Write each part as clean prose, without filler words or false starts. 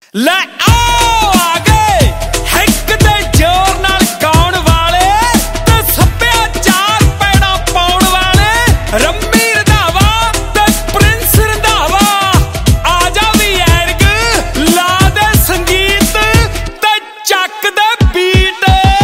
ਲੈ आओ आ गए हिक दे जोर नाल गाउण वाले ते सभ्याचार पैड़ा पाउण वाले रंबी रंधावा ते प्रिंस रंधावा आ जा वी ऐरग ला दे संगीत ते चक दे बीट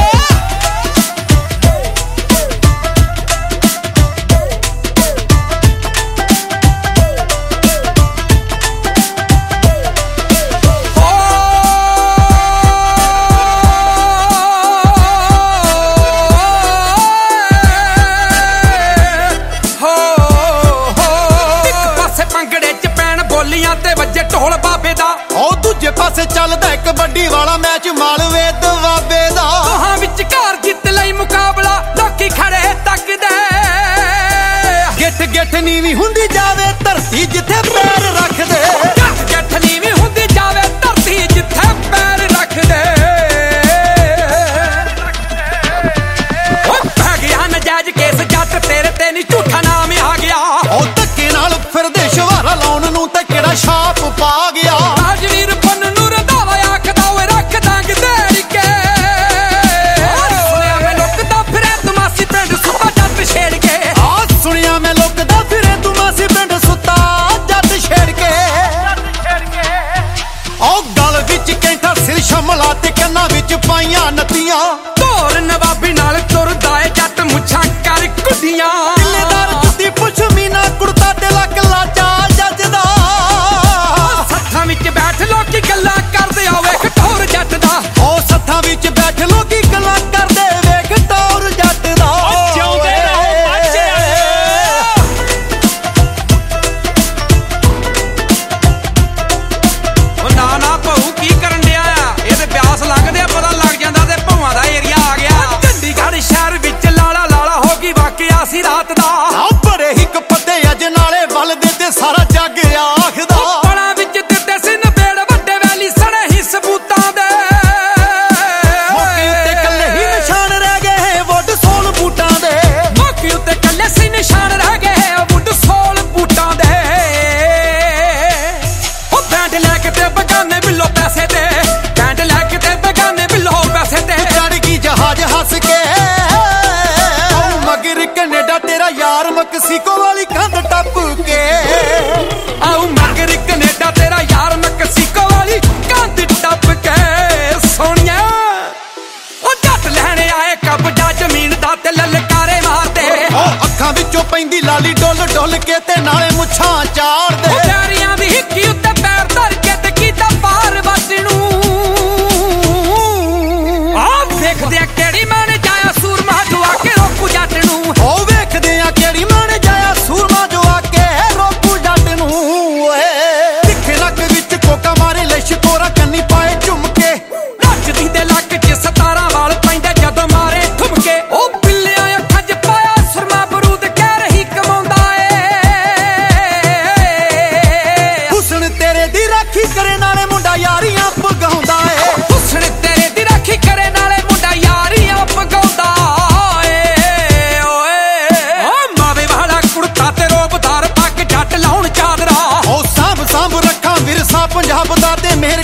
ते वजे ढोल बाबे दा ओ दूजे पासे चलदा कबड्डी वाला मैच मालवे ते बाबे दा दोहां विचकार जित लई मुकाबला लोकी खड़े तकदे गिठ गिठ नीवी हुंदी जावे धरती जिथे पैर रख दे गिठ नीवी हुंदी जावे धरती जिथे पैर रख दे ओ पै गया नजायज केस जट तेरे ते नी झूठा नाम आ गया ओ धक्के नाल फिरदे शवारा लाउण नूं ते किहड़ा छाप पा गया राजवीर पन नूं रंधावा आखदा ओए रख दांग देड़ के सुनिया मैं लुकदा फिरे तुमासी पिंड सुत्ता जट छेड़ के सुनिया मैं लुकदा फिरे तुमासी पिंड सुत्ता जट छेड़ के ओ गल विच कैंठा सिर शमला ते कन्नां विच पाईयां नत्तियां ढोल नवाबी नाल तुरदा ए जट मुछां कर कुड्डियां किलेदार जुत्ती पुछ मीना कुड़ता ते लक लाचा जजदा सत्थां विच बैठ लोकी गल्लां करदे आ वेख ढोर जट दा ओ सत्थां विच बैठ लोकी गल्लां करदे वेख ढोर जट दा जिउंदे रहो बाचे ओ ना भाऊ की करन दिया ए ते प्यास लगदे पता लग जांदा ते भौवां दा एरिया आ गया चंडीगढ़ शहर विच लाला लाला हो गई वाकिया सी रात दा बड़े हिक पत्ते अज नाले बल दे ते सारा जग आखदा पड़ा विच दित्ते सी नबेड़ वड्डे वैली सड़े ही सबूतां दे मौके उत्ते कल्ले ही निशान रह गए वुड सोल बूटां दे मौके उत्ते कल्ले सी निशान रह गए वुड सोल बूटां दे ओ बैंड लैके ते बगाने बिल्लो पैसे दे बैंड लैके ते बगाने बिल्लो पैसे दे चढ़ गई जहाज हंस के मगर कनेडा तेरा यार मक्सिको वाली कंध टप के आऊ मगर कनेडा तेरा यार मैक्सिको वाली कंध टप के सोनिया ओ जट लैणे आए कब्जा जमीन दा ते ललकारे मारदे ओ अखां विचों पैंदी लाली डुल डुल के ते नाले मुछां चाड़ दे पैरियां दी हिक्की उत्ते पैर धर के ते कीता पार वजनू आ देखदे आ केड़ी मां ने जाया सूरमा जुआ के रोकू जट नू ओ वेखदे आ केड़ी मां ने जाया सूरमा जो आके रोकू जट नू ਓਏ ਤਿੱਖੇ ਲੱਕ ਵਿੱਚ ਕੋਕਾ ਮਾਰੇ ਲਿਸ਼ ਕੋਰਾ ਕੰਨੀ ਪਾਏ ਝੁਮਕੇ ਨੱਚਦੀ ਦੇ ਲੱਕ 'ਚ 17 ਵਾਲ ਪੈਂਦੇ ਜਦੋਂ ਮਾਰੇ ਠੁਮਕੇ ਉਹ ਬਿੱਲਿਆਂ ਅੱਖਾਂ 'ਚ ਪਾਇਆ ਸੁਰਮਾ ਬਰੂਦ ਕਹਿ ਰਹੀ ਕਮਾਉਂਦਾ ਏ ਹੁਸਨ ਤੇਰੇ ਦੀ ਰਾਖੀ ਕਰੇ ਨਾਲੇ ਮੁੰਡਾ ਯਾਰੀਆਂ ਪਗਾਉਂਦਾ ਏ ਹੁਸਨ ਤੇਰੇ ਦੀ ਰਾਖੀ ਕਰੇ ਨਾਲੇ ਮੁੰਡਾ ਯਾਰੀਆਂ ਪਗਾਉਂਦਾ ਏ ਓਏ ਓ ਮਾਵੇ ਵਾਲਾ ਕੁੜਤਾ ਤੇ ਰੋਬਦਾਰ ਪੱਗ ਜੱਟ ਲਾਉਣ ਚਾਦਰਾ ਉਹ ਸਾਂਭ ਸਾਂਭ ਰੱਖਾਂ ਵਿਰਸਾ ਪੰਜਾਬ ਦਾ ਤੇ ਮਿਹਰ